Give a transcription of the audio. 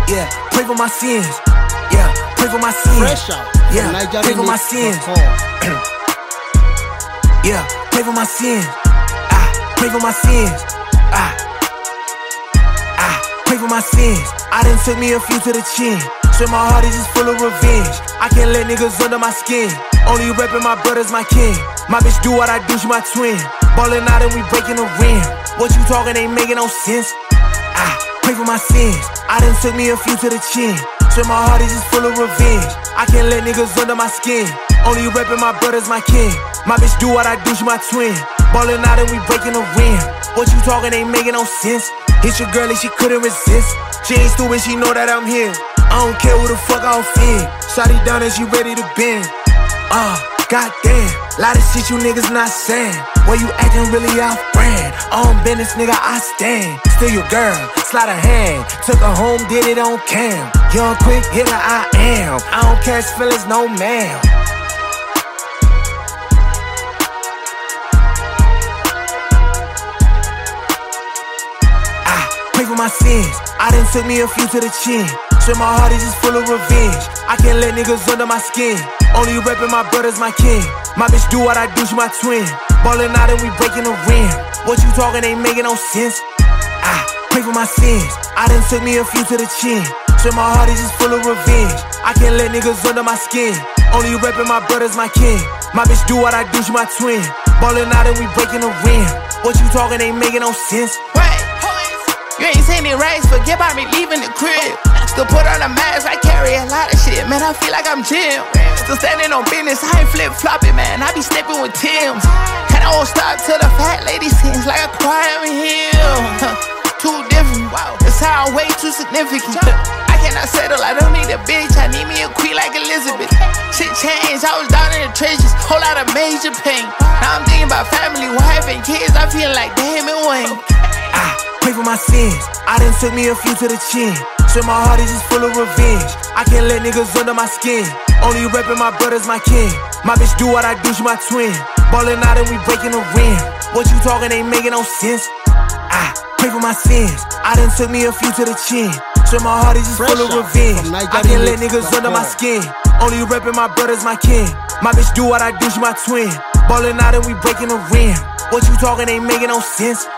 Yeah, pray for my sins. Yeah, pray for my sins. Fresh out. Yeah, pray for my sins. Yeah, pray for my sins. Pray for my sins. Pray for my sins. I done took me a few to the chin. So my heart is just full of revenge. I can't let niggas under my skin. Only reppin' my brothers, my kin. My bitch do what I do, she my twin. Ballin' out and we breaking the rim. What you talking ain't making no sense. Pray for my sins. I done took me a few to the chin. So my heart is just full of revenge. I can't let niggas under my skin. Only reppin' my brothers, my kin. My bitch do what I do, she my twin. Ballin' out and we breaking the rim. What you talking ain't making no sense. Hit your girl and she couldn't resist. She ain't stupid, she know that I'm here. I don't care who the fuck I offend. Shotty down and she ready to bend. Goddamn, lot of shit you niggas not saying. Why you acting really off-brand? On business, nigga, I stand. Still your girl, slide a hand. Took her home, did it on cam. Young quick hitter, I am. I don't catch feelings, no ma'am. Pray for my sins. I done took me a few to the chin. So my heart is just full of revenge. I can't let niggas under my skin. Only reppin' my brothers, my kin. My bitch do what I do, she my twin. Ballin' out and we breaking the rim. What you talking ain't making no sense. Pray for my sins. I done took me a few to the chin. So my heart is just full of revenge. I can't let niggas under my skin. Only reppin' my brothers, my kin. My bitch do what I do, she my twin. Ballin' out and we breaking the rim. What you talking ain't making no sense. You ain't seen it right, forget about me leaving the crib. Still put on a mask, I carry a lot of shit. Man, I feel like I'm Jim. Still standing on business, I ain't flip-flopping, man. I be stepping with Tim's. And I won't stop till the fat lady sings like a choir in here. Too different, wow. That's how I'm way too significant. I cannot settle, I don't need a bitch. I need me a queen like Elizabeth. Shit changed, I was down in the trenches. Whole lot of major pain. Now I'm thinking about family, wife, and kids. I feel like damn it, Wayne. Pray for my sins. I done took me a few to the chin. So my heart is just full of revenge. I can't let niggas under my skin. Only reppin' my brothers, my kin. My bitch do what I do, she my twin. Ballin' out and we breaking the rim. What you talking ain't making no sense. Pray for my sins. I done took me a few to the chin. So my heart is just full of revenge. I can't let niggas under my skin. Only reppin' my brothers, my kin. My bitch do what I do, she my twin. Ballin' out and we breaking the rim. What you talking ain't making no sense.